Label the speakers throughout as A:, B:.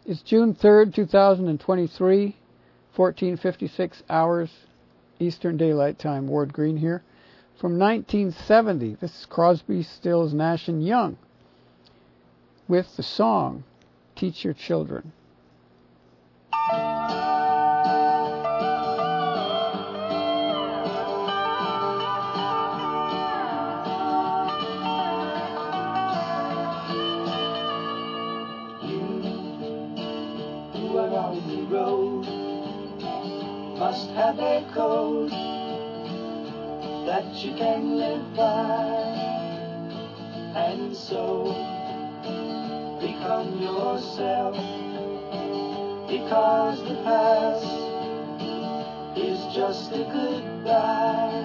A: It's June 3rd, 2023, 14:56 hours Eastern Daylight Time. Ward Green here. From 1970, this is Crosby, Stills, Nash & Young with the song Teach Your Children.
B: On the road must have a code that you can live by, and so become yourself, because the past is just a goodbye.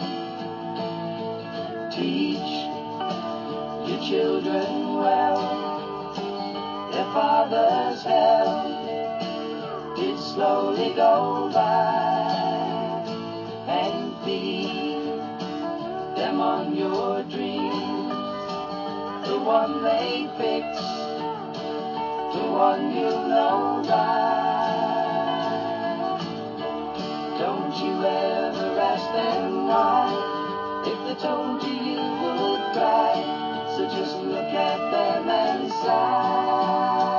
B: Teach your children well, their father's hell did slowly go by, and feed them on your dreams, the one they fix, the one you know by. Don't you ever ask them why, if they told you you would cry, so just look at them and sigh.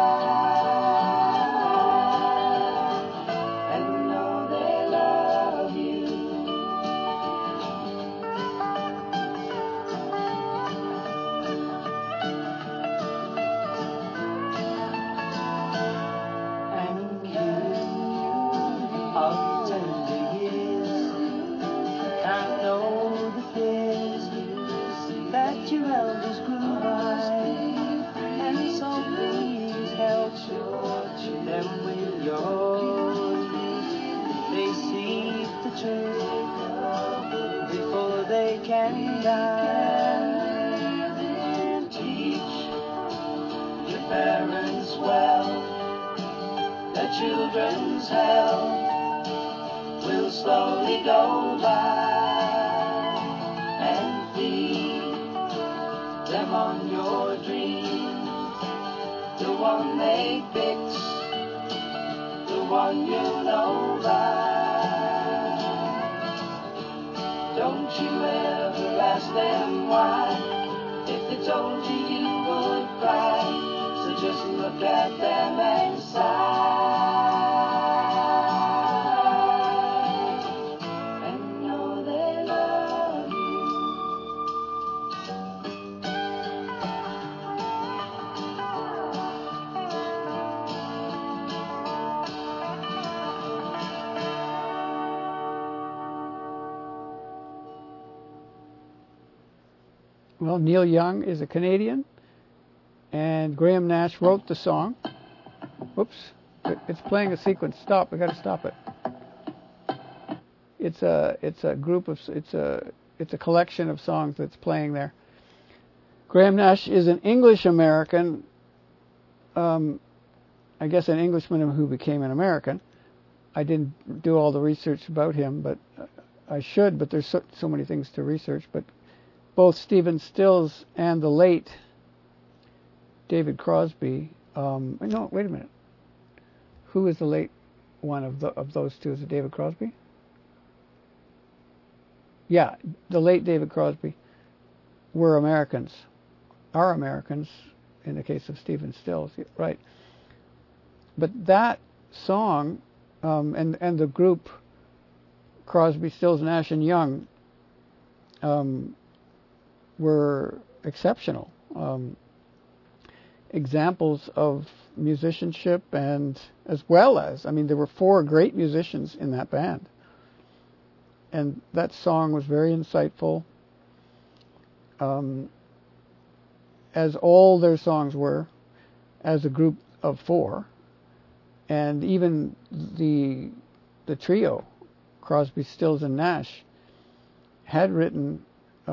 B: Before they can die. Teach your parents well, their children's hell will slowly go by, and feed them on your dreams, the one they fix, the one you know by. Don't you ever ask them why, if they told you you would cry, so just look at them and sigh, and know they love you.
A: Well, Neil Young is a Canadian, and Graham Nash wrote the song. Whoops, it's playing a sequence. Stop! We got to stop it. It's a collection of songs that's playing there. Graham Nash is an English American, I guess an Englishman who became an American. I didn't do all the research about him, but I should. But there's so many things to research. But both Stephen Stills and the late David Crosby. No, wait a minute. Who is the late one of those two? Is it David Crosby? Yeah, the late David Crosby were Americans. Are Americans in the case of Stephen Stills, right? But that song and the group Crosby, Stills, Nash & Young were exceptional examples of musicianship, and as well as, there were four great musicians in that band. And that song was very insightful, as all their songs were, as a group of four. And even the trio, Crosby, Stills, and Nash, had written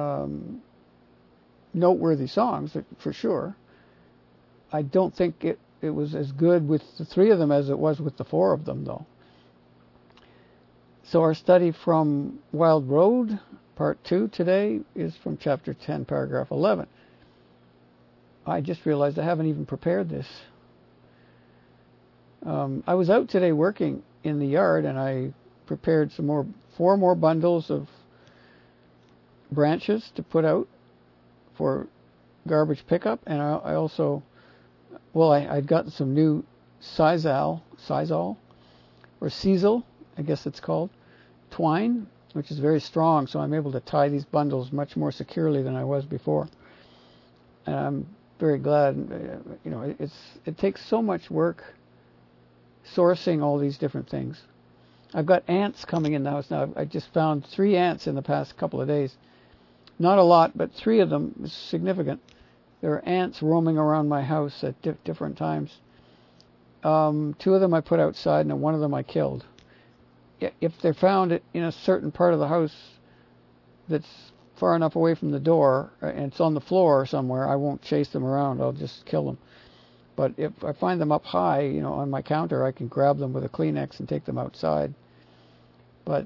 A: noteworthy songs, for sure. I don't think it was as good with the three of them as it was with the four of them, though. So our study from Wild Road, Part 2 today, is from Chapter 10, Paragraph 11. I just realized I haven't even prepared this. I was out today working in the yard, and I prepared 4 more bundles of branches to put out for garbage pickup, and I also, I'd gotten some new sisal, or sisal, I guess it's called, twine, which is very strong, so I'm able to tie these bundles much more securely than I was before. And I'm very glad. It takes so much work sourcing all these different things. I've got ants coming in the house now. I just found 3 ants in the past couple of days. Not a lot, but 3 of them is significant. There are ants roaming around my house at different times. 2 of them I put outside, and 1 of them I killed. If they're found in a certain part of the house that's far enough away from the door, and it's on the floor somewhere, I won't chase them around. I'll just kill them. But if I find them up high, on my counter, I can grab them with a Kleenex and take them outside. But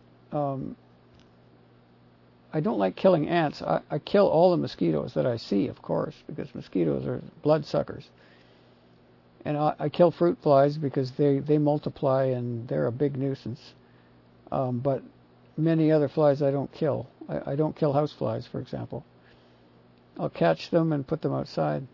A: I don't like killing ants. I kill all the mosquitoes that I see, of course, because mosquitoes are bloodsuckers. And I kill fruit flies because they multiply and they're a big nuisance. But many other flies I don't kill. I don't kill house flies, for example. I'll catch them and put them outside.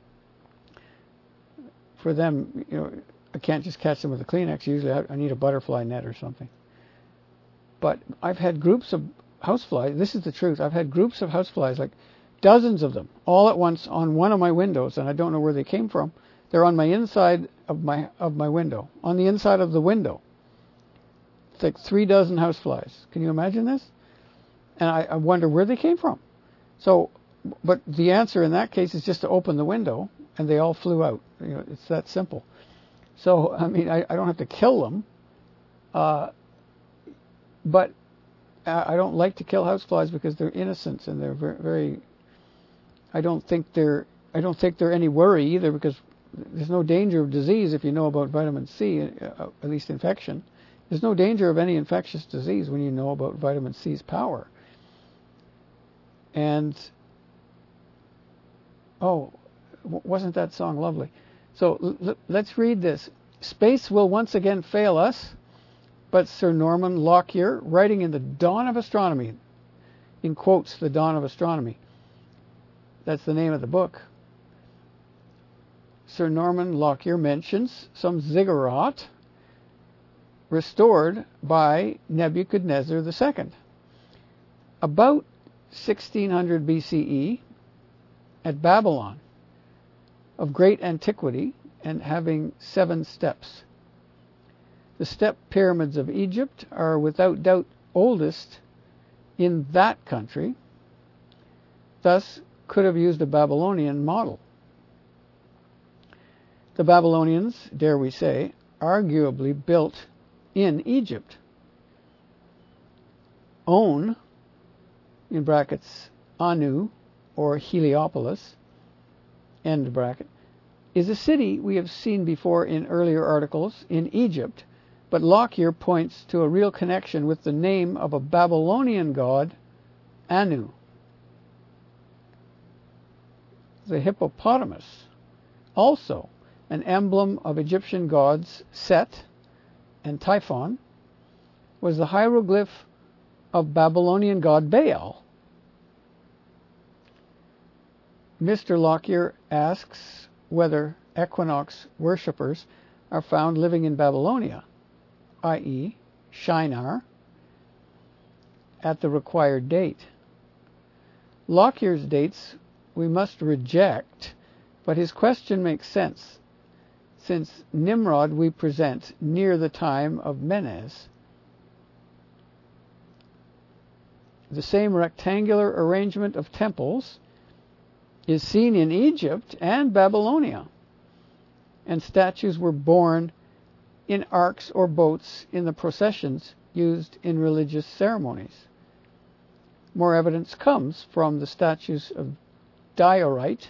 A: For them, I can't just catch them with a Kleenex. Usually I need a butterfly net or something. But I've had groups of houseflies. This is the truth. I've had groups of houseflies, like dozens of them, all at once on one of my windows, and I don't know where they came from. They're on my inside of my window, on the inside of the window. It's like 3 dozen houseflies. Can you imagine this? And I wonder where they came from. So, but the answer in that case is just to open the window, and they all flew out. It's that simple. So, I mean, I don't have to kill them, but I don't like to kill houseflies because they're innocent and they're very, very. I don't think they're any worry either, because there's no danger of disease if you know about vitamin C, at least infection. There's no danger of any infectious disease when you know about vitamin C's power. And wasn't that song lovely? So let's read this. Space will once again fail us, but Sir Norman Lockyer, writing in the Dawn of Astronomy, in quotes, the Dawn of Astronomy, that's the name of the book, Sir Norman Lockyer mentions some ziggurat restored by Nebuchadnezzar II. About 1600 BCE, at Babylon, of great antiquity and having 7 steps. The step pyramids of Egypt are without doubt oldest in that country, thus could have used a Babylonian model. The Babylonians, dare we say, arguably built in Egypt. On, in brackets, Anu, or Heliopolis, end bracket, is a city we have seen before in earlier articles in Egypt, but Lockyer points to a real connection with the name of a Babylonian god, Anu. The hippopotamus, also an emblem of Egyptian gods Set and Typhon, was the hieroglyph of Babylonian god Baal. Mr. Lockyer asks whether equinox worshippers are found living in Babylonia, i.e. Shinar, at the required date. Lockyer's dates we must reject, but his question makes sense, since Nimrod we present near the time of Menes. The same rectangular arrangement of temples is seen in Egypt and Babylonia, and statues were borne in arks or boats in the processions used in religious ceremonies. More evidence comes from the statues of diorite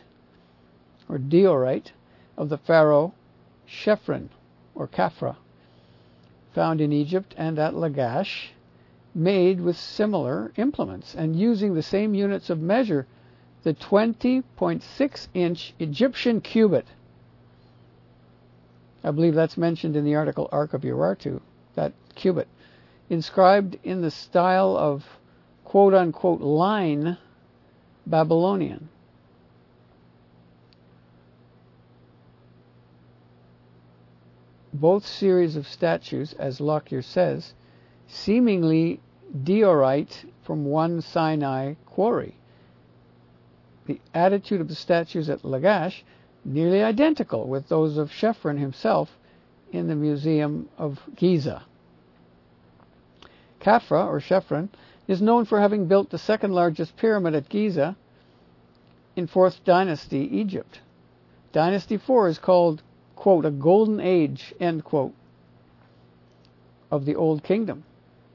A: of the pharaoh Chephren or Khafra, found in Egypt and at Lagash, made with similar implements and using the same units of measure, the 20.6-inch Egyptian cubit. I believe that's mentioned in the article Ark of Urartu, that cubit, inscribed in the style of quote-unquote line Babylonian. Both series of statues, as Lockyer says, seemingly diorite from one Sinai quarry. The attitude of the statues at Lagash nearly identical with those of Chephren himself in the Museum of Giza. Khafra, or Chephren, is known for having built the second largest pyramid at Giza in 4th Dynasty Egypt. Dynasty 4 is called, quote, a golden age, end quote, of the Old Kingdom.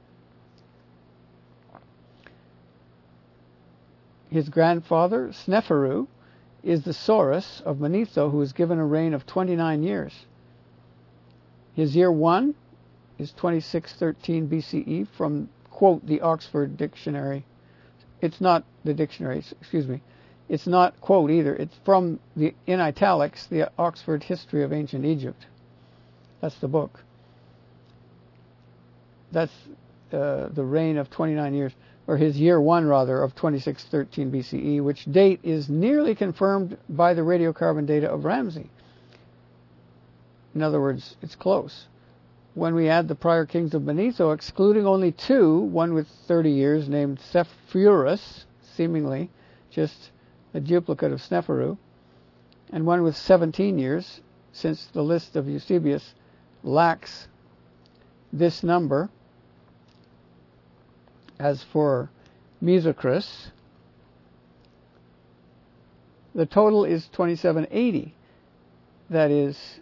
A: His grandfather, Sneferu, is the Saurus of Manetho, who is given a reign of 29 years. His year 1 is 2613 BCE from, quote, the Oxford Dictionary. It's not the dictionary, excuse me. It's not quote either. It's from, in italics, the Oxford History of Ancient Egypt. That's the book. That's the reign of 29 years, or his year 1, rather, of 2613 BCE, which date is nearly confirmed by the radiocarbon data of Ramsey. In other words, it's close. When we add the prior kings of Manetho, excluding only 2, one with 30 years named Sepphoris, seemingly just a duplicate of Sneferu, and one with 17 years, since the list of Eusebius lacks this number. As for Mesocris, the total is 2780. That is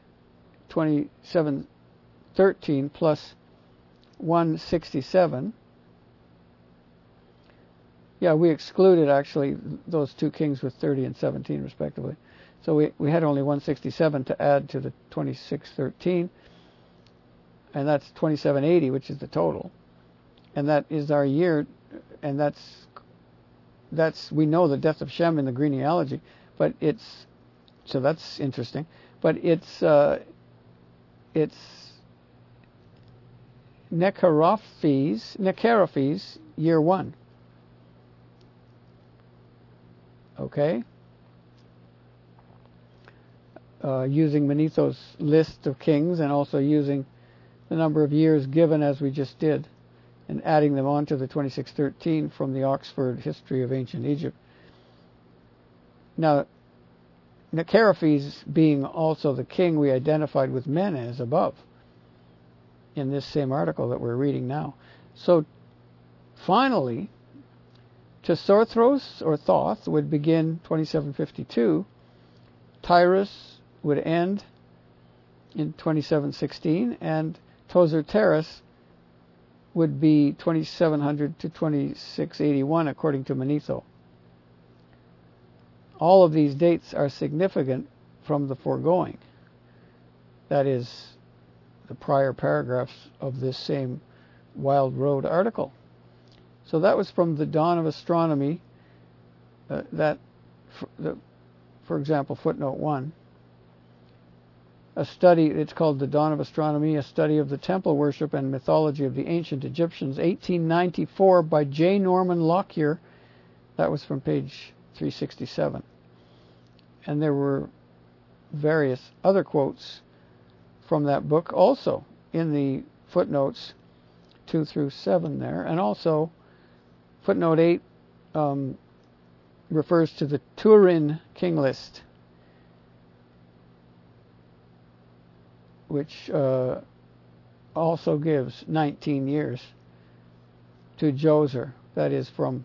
A: 2713 plus 167. Yeah, we excluded actually those 2 kings with 30 and 17 respectively. So we had only 167 to add to the 2613, and that's 2780, which is the total. And that is our year, and that's we know the death of Shem in the genealogy, but so that's interesting. But it's Necherophes year 1. Okay, using Manetho's list of kings and also using the number of years given as we just did, and adding them on to the 2613 from the Oxford History of Ancient Egypt. Now, Necherophes being also the king we identified with Menes above in this same article that we're reading now. So, finally, Xusarthros or Thoth would begin 2752. Tyrus would end in 2716, and Tozer-Teres would be 2700 to 2681 according to Manetho. All of these dates are significant from the foregoing. That is, the prior paragraphs of this same Wild Road article. So that was from the Dawn of Astronomy, for example, footnote 1. A study, it's called The Dawn of Astronomy, a study of the temple worship and mythology of the ancient Egyptians, 1894, by J. Norman Lockyer. That was from page 367. And there were various other quotes from that book also in the footnotes 2 through 7 there. And also, footnote 8 refers to the Turin king list, which also gives 19 years to Djoser. That is from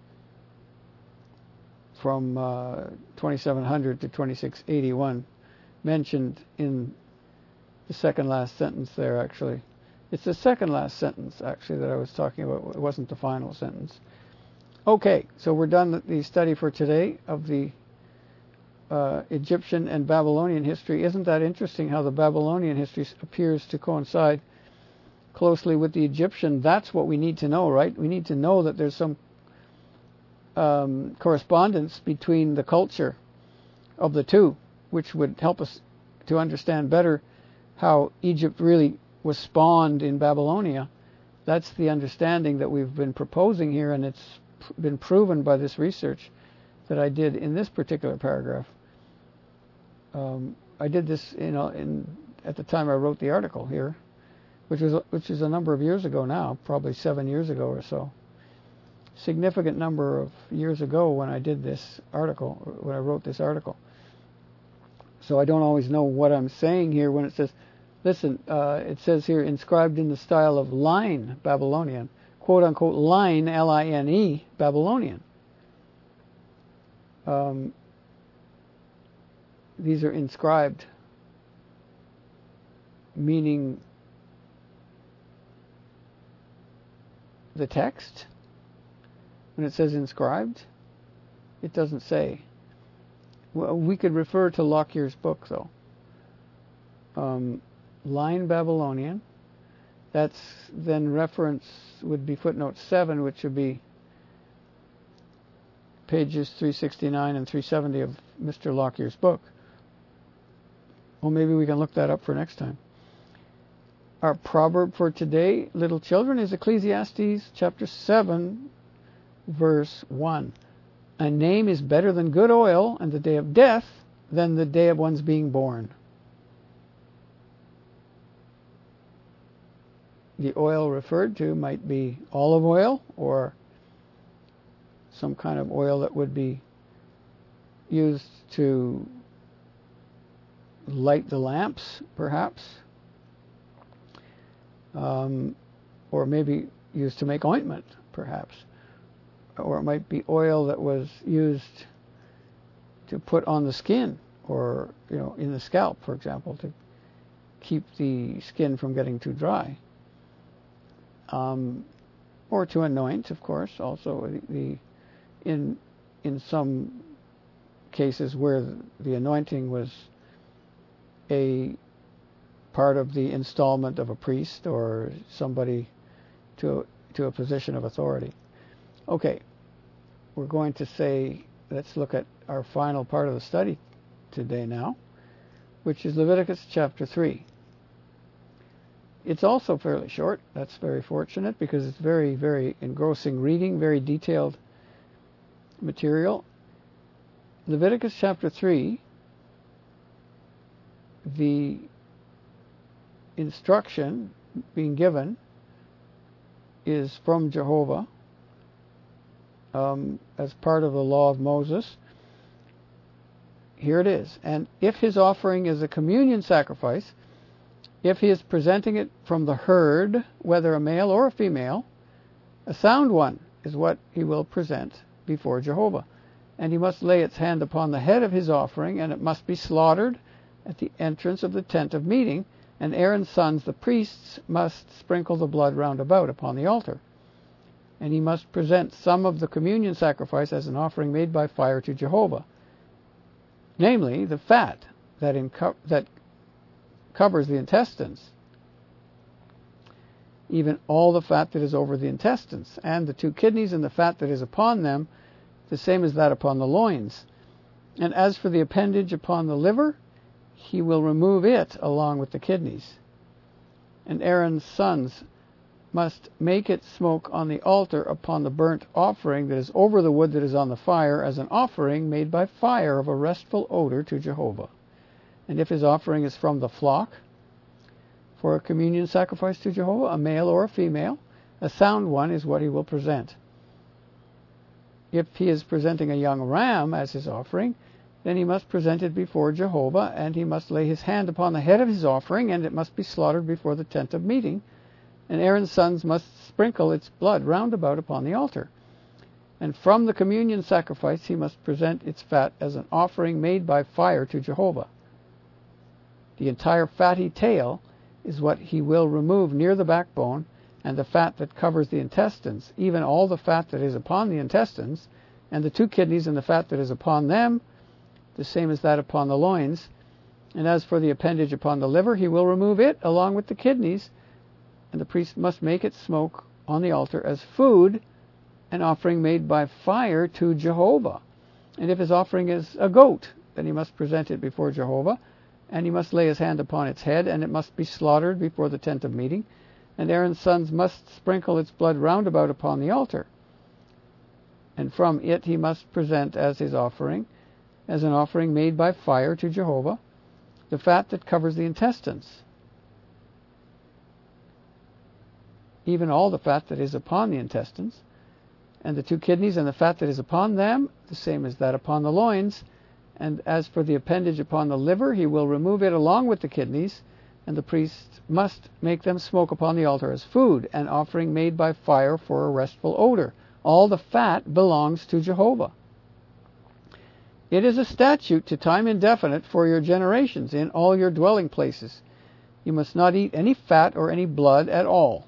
A: 2700 to 2681, mentioned in the second last sentence there, actually. It's the second last sentence, actually, that I was talking about. It wasn't the final sentence. Okay, so we're done with the study for today of the Egyptian and Babylonian history. Isn't that interesting how the Babylonian history appears to coincide closely with the Egyptian? That's what we need to know, right? We need to know that there's some correspondence between the culture of the two, which would help us to understand better how Egypt really was spawned in Babylonia. That's the understanding that we've been proposing here, and it's been proven by this research that I did in this particular paragraph. I did this, at the time I wrote the article here, which is a number of years ago now, probably 7 years ago or so. Significant number of years ago when I did this article, when I wrote this article. So I don't always know what I'm saying here when it says, listen, it says here, inscribed in the style of line Babylonian, quote unquote line, L-I-N-E, Babylonian. These are inscribed, meaning the text. When it says inscribed, it doesn't say. Well, we could refer to Lockyer's book, though. Line Babylonian. That's then reference would be footnote 7, which would be pages 369 and 370 of Mr. Lockyer's book. Well, maybe we can look that up for next time. Our proverb for today, little children, is Ecclesiastes chapter 7, verse 1. A name is better than good oil, and the day of death than the day of one's being born. The oil referred to might be olive oil or some kind of oil that would be used to light the lamps, perhaps, or maybe used to make ointment, perhaps. Or it might be oil that was used to put on the skin, or in the scalp, for example, to keep the skin from getting too dry. Or to anoint, of course, also in some cases where the anointing was a part of the installment of a priest or somebody to a position of authority. Okay, we're going to say, let's look at our final part of the study today now, which is Leviticus chapter 3. It's also fairly short. That's very fortunate because it's very, very engrossing reading, very detailed material. Leviticus chapter 3, the instruction being given is from Jehovah as part of the law of Moses. Here it is. And if his offering is a communion sacrifice, if he is presenting it from the herd, whether a male or a female, a sound one is what he will present before Jehovah. And he must lay its hand upon the head of his offering, and it must be slaughtered at the entrance of the tent of meeting, and Aaron's sons, the priests, must sprinkle the blood round about upon the altar. And he must present some of the communion sacrifice as an offering made by fire to Jehovah, namely the fat that covers the intestines, even all the fat that is over the intestines, and the 2 kidneys and the fat that is upon them, the same as that upon the loins. And as for the appendage upon the liver, he will remove it along with the kidneys. And Aaron's sons must make it smoke on the altar upon the burnt offering that is over the wood that is on the fire, as an offering made by fire of a restful odor to Jehovah. And if his offering is from the flock, for a communion sacrifice to Jehovah, a male or a female, a sound one is what he will present. If he is presenting a young ram as his offering, then he must present it before Jehovah, and he must lay his hand upon the head of his offering, and it must be slaughtered before the tent of meeting. And Aaron's sons must sprinkle its blood round about upon the altar. And from the communion sacrifice he must present its fat as an offering made by fire to Jehovah. The entire fatty tail is what he will remove near the backbone, and the fat that covers the intestines, even all the fat that is upon the intestines, and the 2 kidneys and the fat that is upon them, the same as that upon the loins. And as for the appendage upon the liver, he will remove it along with the kidneys, and the priest must make it smoke on the altar as food, an offering made by fire to Jehovah. And if his offering is a goat, then he must present it before Jehovah, and he must lay his hand upon its head, and it must be slaughtered before the tent of meeting, and Aaron's sons must sprinkle its blood round about upon the altar. And from it he must present as his offering, as an offering made by fire to Jehovah, the fat that covers the intestines, even all the fat that is upon the intestines, and the 2 kidneys and the fat that is upon them, the same as that upon the loins. And as for the appendage upon the liver, he will remove it along with the kidneys, and the priest must make them smoke upon the altar as food, an offering made by fire for a restful odor. All the fat belongs to Jehovah. It is a statute to time indefinite for your generations in all your dwelling places. You must not eat any fat or any blood at all.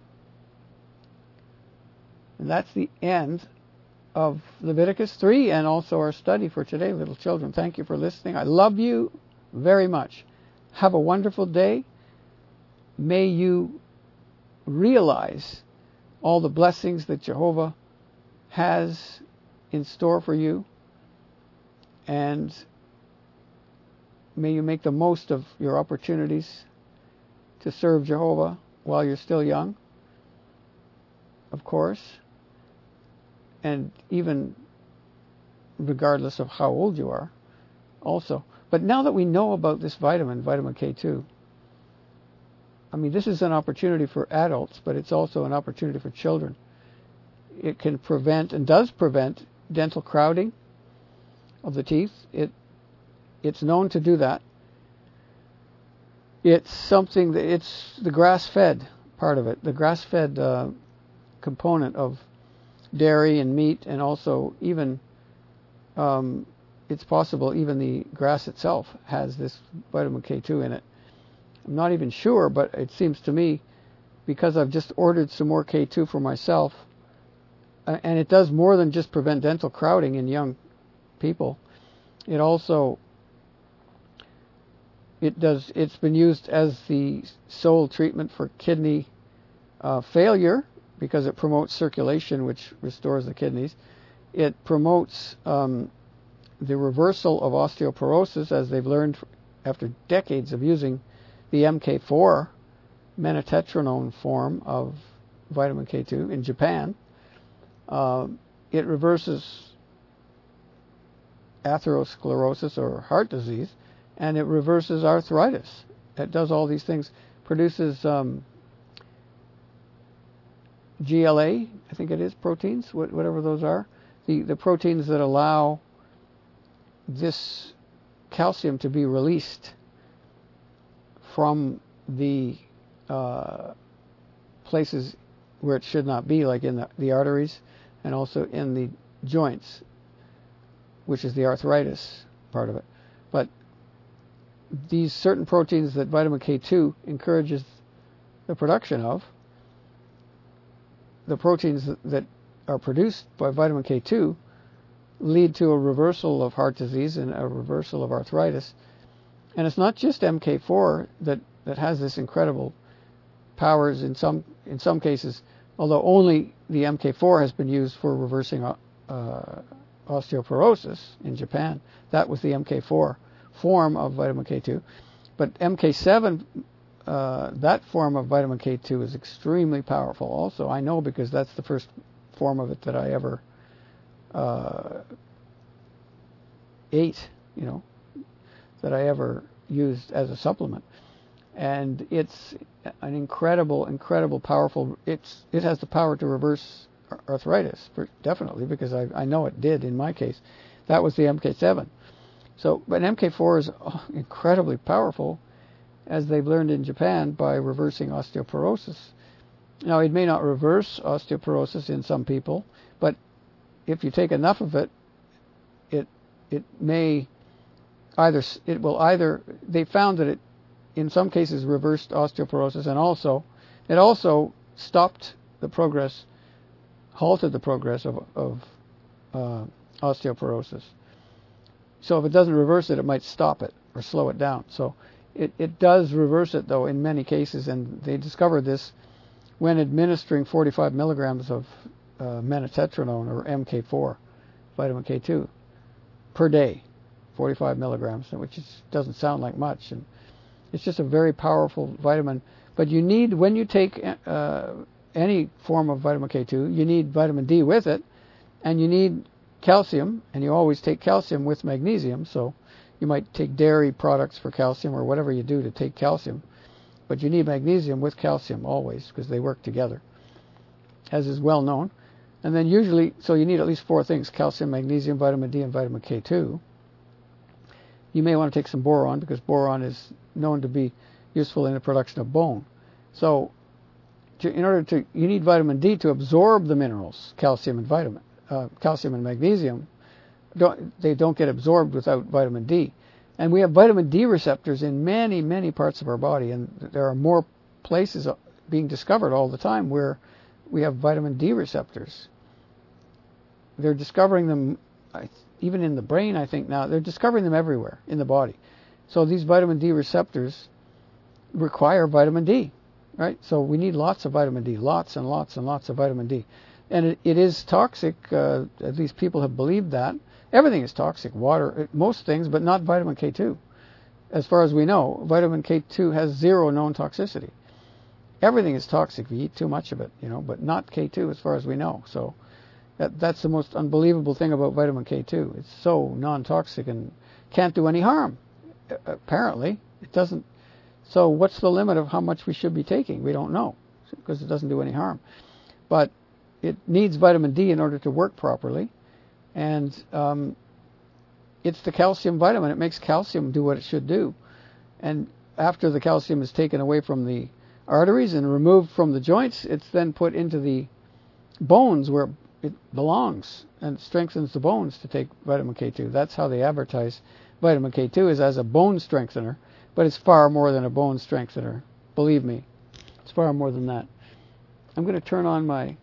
A: And that's the end of Leviticus 3 and also our study for today, little children. Thank you for listening. I love you very much. Have a wonderful day. May you realize all the blessings that Jehovah has in store for you, and may you make the most of your opportunities to serve Jehovah while you're still young, of course, and even regardless of how old you are also. But now that we know about this vitamin K2, I mean, this is an opportunity for adults, but it's also an opportunity for children. It can prevent, and does prevent, dental crowding of the teeth. It's known to do that. It's something that, it's the grass-fed part of it, the grass-fed component of dairy and meat, and also even it's possible even the grass itself has this vitamin K2 in it. I'm not even sure, but it seems to me, because I've just ordered some more K2 for myself, and it does more than just prevent dental crowding in young people. It also, it's been used as the sole treatment for kidney failure, because it promotes circulation, which restores the kidneys. It promotes the reversal of osteoporosis, as they've learned after decades of using the MK4 menotetronone form of vitamin K2 in Japan. It reverses atherosclerosis or heart disease, and it reverses arthritis. It does all these things. Produces GLA, I think it is, proteins, whatever those are. The proteins that allow this calcium to be released from the places where it should not be, like in the arteries and also in the joints, which is the arthritis part of it. But these certain proteins that vitamin K2 encourages the production of, the proteins that are produced by vitamin K2 lead to a reversal of heart disease and a reversal of arthritis. And it's not just MK4 that has this incredible powers in some cases, although only the MK4 has been used for reversing osteoporosis in Japan. That was the MK4 form of vitamin K2. But MK7, that form of vitamin K2 is extremely powerful also. I know, because that's the first form of it that I ever ate, that I ever used as a supplement. And it's an incredible, powerful, it has the power to reverse arthritis, definitely, because I know it did in my case. That was the MK7. But MK4 is incredibly powerful, as they've learned in Japan, by reversing osteoporosis. Now, it may not reverse osteoporosis in some people, but if you take enough of it, it will either, they found that it, in some cases, reversed osteoporosis, and it also stopped the progress, halted the progress of osteoporosis. So if it doesn't reverse it, it might stop it or slow it down. So it does reverse it, though, in many cases, and they discovered this when administering 45 milligrams of menotetronone, or MK4, vitamin K2, per day, 45 milligrams, which doesn't sound like much. It's just a very powerful vitamin. But you need, when you take any form of vitamin K2, you need vitamin D with it, and you need calcium, and you always take calcium with magnesium. So you might take dairy products for calcium or whatever you do to take calcium. But you need magnesium with calcium always because they work together, as is well known. And then usually, so you need at least 4 things: calcium, magnesium, vitamin D, and vitamin K2. You may want to take some boron because boron is known to be useful in the production of bone. So you need vitamin D to absorb the minerals, calcium and magnesium. They don't get absorbed without vitamin D. And we have vitamin D receptors in many, many parts of our body, and there are more places being discovered all the time where we have vitamin D receptors. They're discovering them even in the brain, I think now. They're discovering them everywhere in the body. So these vitamin D receptors require vitamin D, right? So we need lots of vitamin D, lots and lots and lots of vitamin D. And it is toxic, at least people have believed that. Everything is toxic, water, most things, but not vitamin K2. As far as we know, vitamin K2 has 0 known toxicity. Everything is toxic if you eat too much of it, but not K2 as far as we know. So that's the most unbelievable thing about vitamin K2. It's so non-toxic and can't do any harm. Apparently, it doesn't. So what's the limit of how much we should be taking? We don't know because it doesn't do any harm. But it needs vitamin D in order to work properly. And it's the calcium vitamin. It makes calcium do what it should do. And after the calcium is taken away from the arteries and removed from the joints, it's then put into the bones where it belongs and strengthens the bones to take vitamin K2. That's how they advertise vitamin K2, is as a bone strengthener. But it's far more than a bone strengthener. Believe me, it's far more than that. I'm going to turn on my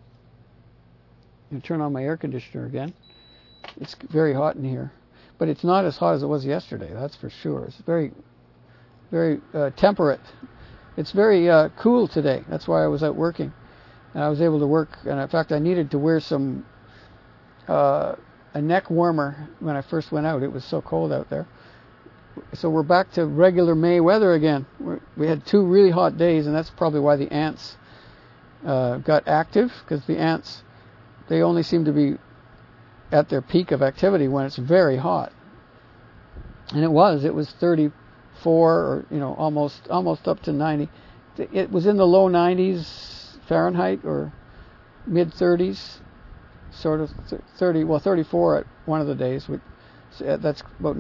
A: air conditioner again. It's very hot in here, but it's not as hot as it was yesterday. That's for sure. It's very, very temperate. It's very cool today. That's why I was out working, and I was able to work. And in fact, I needed to wear some a neck warmer when I first went out. It was so cold out there. So we're back to regular May weather again. We had 2 really hot days, and that's probably why the ants got active, because the ants, they only seem to be at their peak of activity when it's very hot. And it was 34 or almost up to 90. It was in the low 90s Fahrenheit or mid 30s, sort of 34 at one of the days. That's about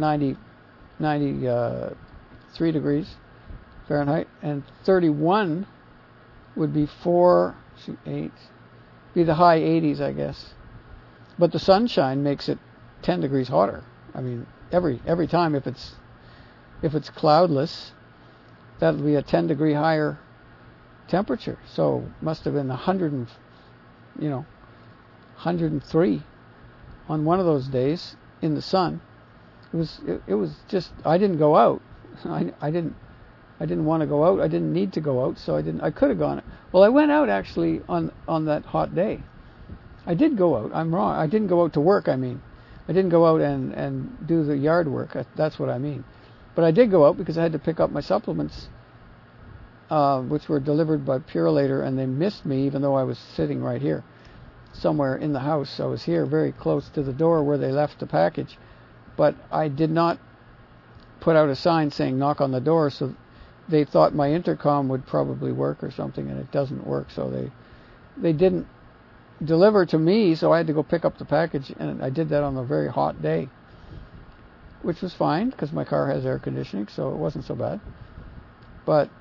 A: 93 degrees Fahrenheit, and 31 would be 8, be the high 80s, I guess. But the sunshine makes it 10 degrees hotter. I mean, every time if it's cloudless, that'll be a 10 degree higher temperature. So must have been 103 on one of those days in the sun. It was just, I didn't go out. I didn't want to go out. I didn't need to go out, so I could have gone. Well, I went out actually on that hot day. I did go out. I'm wrong. I didn't go out to work, I mean. I didn't go out and do the yard work. That's what I mean. But I did go out because I had to pick up my supplements, which were delivered by Purelator, and they missed me even though I was sitting right here, somewhere in the house. I was here very close to the door where they left the package. But I did not put out a sign saying knock on the door, so they thought my intercom would probably work or something, and it doesn't work. So they didn't deliver to me, so I had to go pick up the package, and I did that on a very hot day, which was fine because my car has air conditioning, so it wasn't so bad. But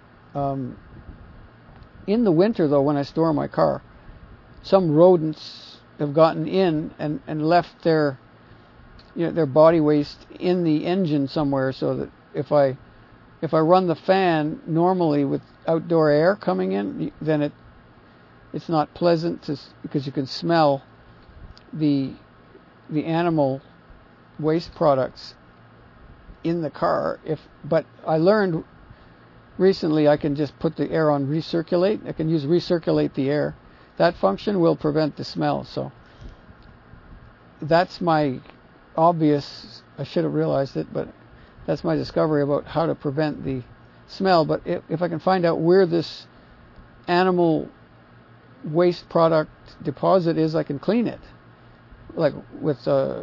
A: in the winter, though, when I store my car, some rodents have gotten in and left their body waste in the engine somewhere, so that if I run the fan normally with outdoor air coming in, then it's not pleasant because you can smell the animal waste products in the car. But I learned recently I can just put the air on recirculate. I can use recirculate the air. That function will prevent the smell. So that's my obvious, I should have realized it, but that's my discovery about how to prevent the smell, but if I can find out where this animal waste product deposit is, I can clean it, like with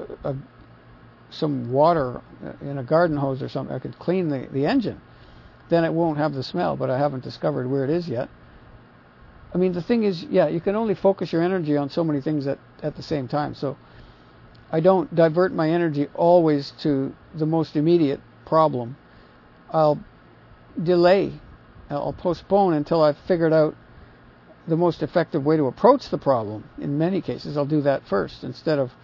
A: some water in a garden hose or something. I could clean the engine. Then it won't have the smell, but I haven't discovered where it is yet. I mean, the thing is, yeah, you can only focus your energy on so many things at the same time. So I don't divert my energy always to the most immediate problem. I'll delay, I'll postpone until I've figured out the most effective way to approach the problem. In many cases, I'll do that first instead of,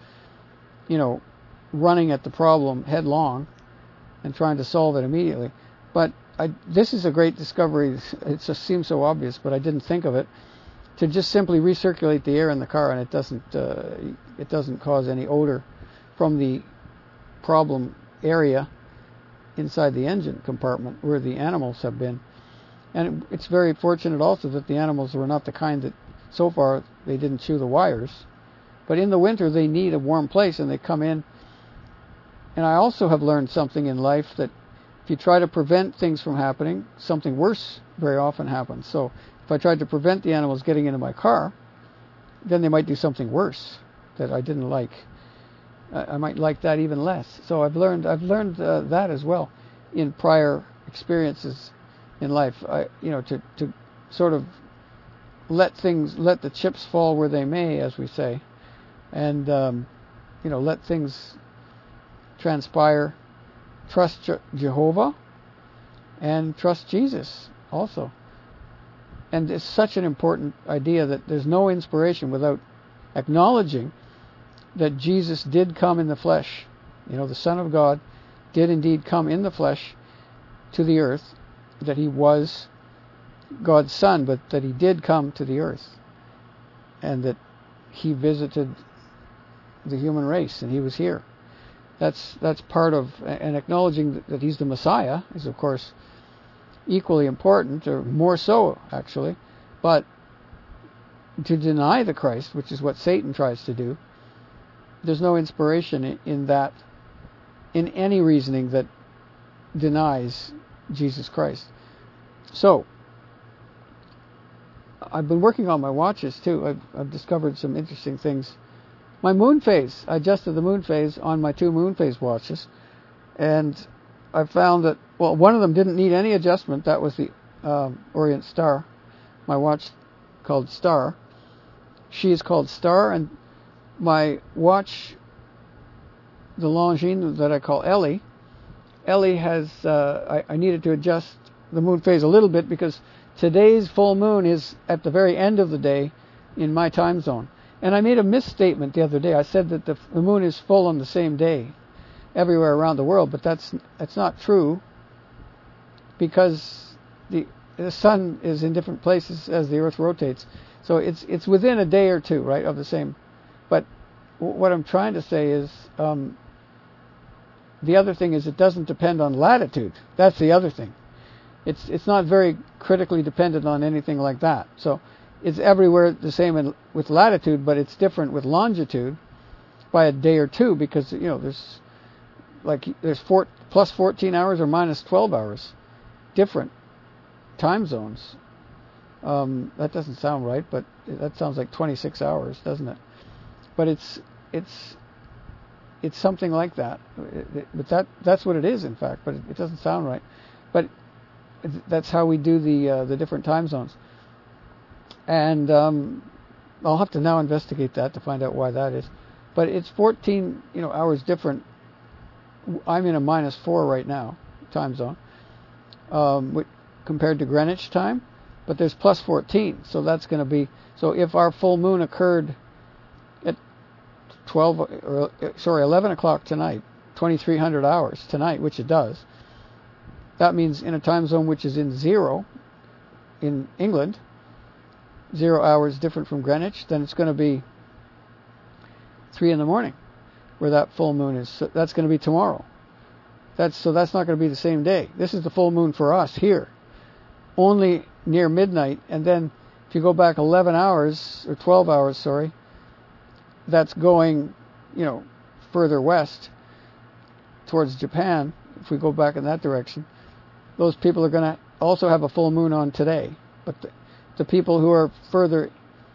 A: running at the problem headlong and trying to solve it immediately. But this is a great discovery. It just seems so obvious, but I didn't think of it. To just simply recirculate the air in the car, and it doesn't cause any odor from the problem area inside the engine compartment where the animals have been. And it's very fortunate also that the animals were not the kind that, so far, they didn't chew the wires. But in the winter, they need a warm place, and they come in. And I also have learned something in life, that if you try to prevent things from happening, something worse very often happens. So if I tried to prevent the animals getting into my car, then they might do something worse that I didn't like. I might like that even less. So I've learned that as well in prior experiences in life. To sort of let the chips fall where they may, as we say, and let things transpire. Trust Jehovah and trust Jesus also. And it's such an important idea that there's no inspiration without acknowledging that Jesus did come in the flesh. The Son of God did indeed come in the flesh to the earth, that he was God's Son, but that he did come to the earth, and that he visited the human race, and he was here. That's part of, and acknowledging that he's the Messiah is, of course, equally important, or more so, actually. But to deny the Christ, which is what Satan tries to do, there's no inspiration in that, in any reasoning that denies Jesus Christ. So, I've been working on my watches too. I've discovered some interesting things. My moon phase, I adjusted the moon phase on my 2 moon phase watches, and I found that, one of them didn't need any adjustment. That was the Orient Star, my watch called Star. She is called Star, and my watch, the Longines that I call Ellie has, I needed to adjust the moon phase a little bit because today's full moon is at the very end of the day in my time zone. And I made a misstatement the other day. I said that the moon is full on the same day everywhere around the world, but that's not true, because the sun is in different places as the Earth rotates. So it's within a day or two, right, of the same. But what I'm trying to say is, the other thing is, it doesn't depend on latitude. That's the other thing. It's not very critically dependent on anything like that. So it's everywhere the same with latitude, but it's different with longitude by a day or two, because there's plus 14 hours or minus 12 hours different time zones. That doesn't sound right, but that sounds like 26 hours, doesn't it? But it's something like that. But that's what it is, in fact. But it doesn't sound right. But that's how we do the different time zones. And I'll have to now investigate that to find out why that is. But it's 14 hours different. I'm in a -4 right now, time zone, compared to Greenwich time. But there's plus 14, so that's going to be, so if our full moon occurred at 11 o'clock tonight, 2300 hours tonight, which it does, that means in a time zone which is in 0 in England, 0 hours different from Greenwich, then it's going to be 3 in the morning where that full moon is. So that's going to be tomorrow. That's not going to be the same day. This is the full moon for us here, only near midnight. And then if you go back 11 hours, or 12 hours, sorry, that's going, further west towards Japan. If we go back in that direction, those people are going to also have a full moon on today. But the people who are further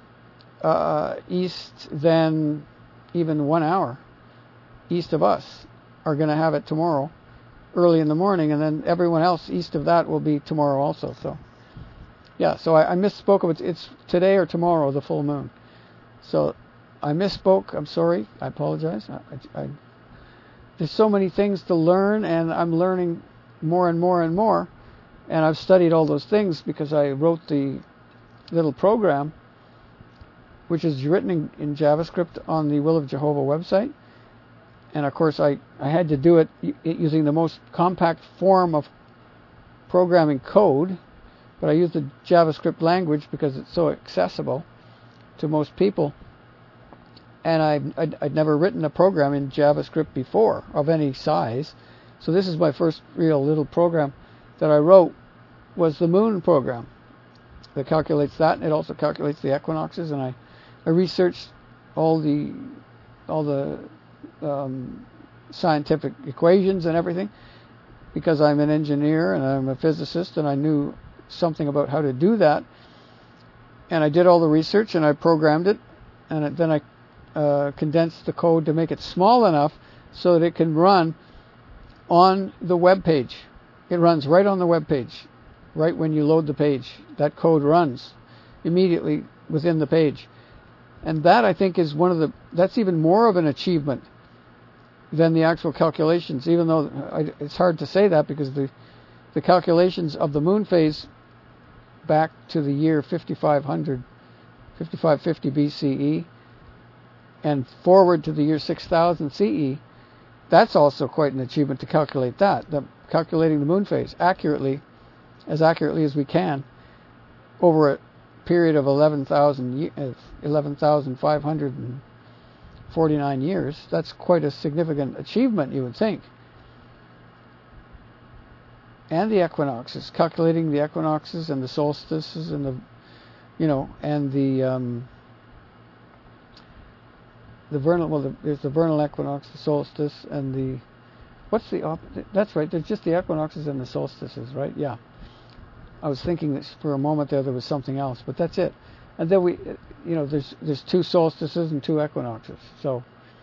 A: east than even 1 hour east of us are going to have it tomorrow, early in the morning, and then everyone else east of that will be tomorrow also. So, yeah, so I misspoke. It's today or tomorrow, the full moon. So I misspoke. I'm sorry. I apologize. There's so many things to learn, and I'm learning more and more and more. And I've studied all those things because I wrote the little program, which is written in JavaScript on the Will of Jehovah website. And of course, I had to do it using the most compact form of programming code, but I used the JavaScript language because it's so accessible to most people. And I'd never written a program in JavaScript before of any size. So this is my first real little program that I wrote, was the moon program that calculates that, and it also calculates the equinoxes. And I researched all the scientific equations and everything, because I'm an engineer and I'm a physicist, and I knew something about how to do that. And I did all the research and I programmed it, and then I condensed the code to make it small enough so that it can run on the web page. It runs right on the web page. Right when you load the page, that code runs immediately within the page. And that, I think, is that's even more of an achievement than the actual calculations, even though it's hard to say that, because the calculations of the moon phase back to the year 5550 BCE and forward to the year 6000 CE, that's also quite an achievement to calculate that. Calculating the moon phase as accurately as we can over a period of 11,549 years. That's quite a significant achievement, you would think. And the equinoxes, calculating the equinoxes and the solstices and the vernal. Well, there's the vernal equinox, the solstice, and what's the opposite? That's right. There's just the equinoxes and the solstices, right? Yeah. I was thinking that for a moment there was something else, but that's it. And then there's 2 solstices and 2 equinoxes. So,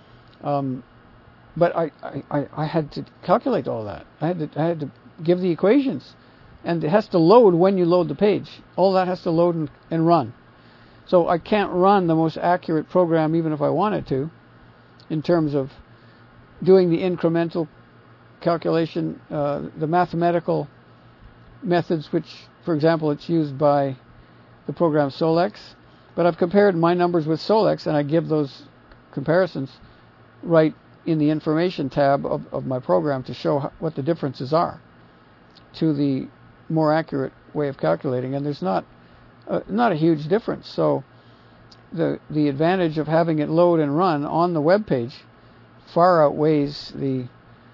A: but I had to calculate all that. I had to give the equations, and it has to load when you load the page. All that has to load and run. So I can't run the most accurate program even if I wanted to, in terms of doing the incremental calculation, the mathematical methods, which, for example, it's used by the program Solex. But I've compared my numbers with Solex, and I give those comparisons right in the information tab of my program to show what the differences are to the more accurate way of calculating. And there's not a huge difference. So the advantage of having it load and run on the web page far outweighs the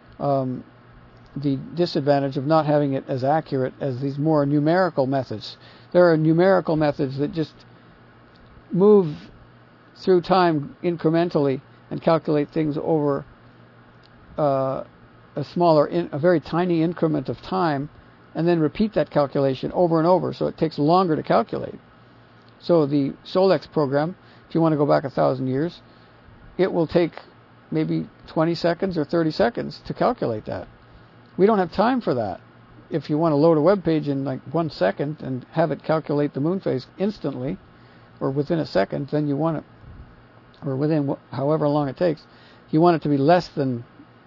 A: disadvantage of not having it as accurate as these more numerical methods. There are numerical methods that just move through time incrementally and calculate things over a very tiny increment of time, and then repeat that calculation over and over, so it takes longer to calculate. So the Solex program, if you want to go back 1,000 years, it will take maybe 20 seconds or 30 seconds to calculate that. We don't have time for that. If you want to load a web page in like 1 second and have it calculate the moon phase instantly, or within a second, then you want it, or within however long it takes, you want it to be less than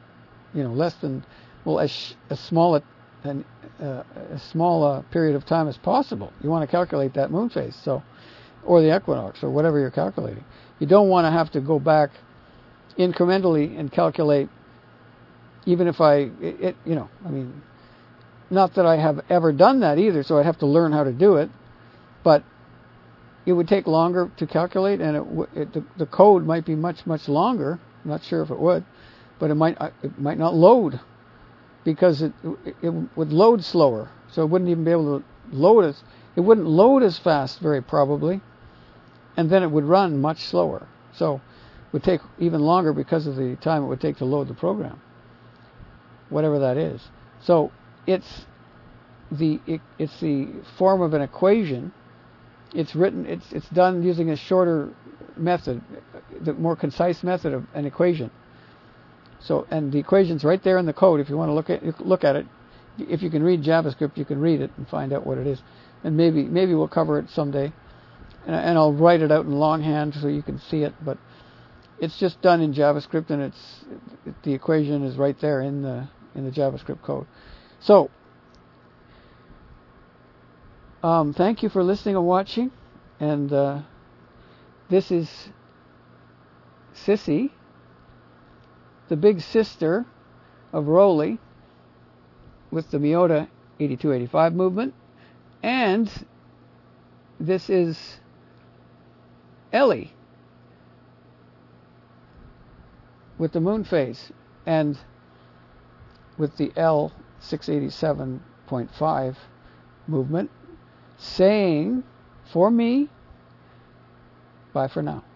A: as small a period of time as possible. You want to calculate that moon phase, or the equinox, or whatever you're calculating. You don't want to have to go back incrementally and calculate. Even if not that I have ever done that either, so I'd have to learn how to do it, but it would take longer to calculate, and the code might be much, much longer. I'm not sure if it would, but it might not load, because it would load slower, so it wouldn't even be able to load it wouldn't load as fast, very probably, and then it would run much slower. So it would take even longer because of the time it would take to load the program, whatever that is. So it's the form of an equation. It's done using a shorter method, the more concise method of an equation. So, and the equation's right there in the code. If you want to look at it, if you can read JavaScript, you can read it and find out what it is. And maybe we'll cover it someday. And I'll write it out in longhand so you can see it. But it's just done in JavaScript, and the equation is right there in the JavaScript code. So, thank you for listening and watching. And this is Sissy, the big sister of Rowley, with the Miyota 8285 movement. And this is Ellie with the moon phase and with the L 687.5 movement, saying for me, bye for now.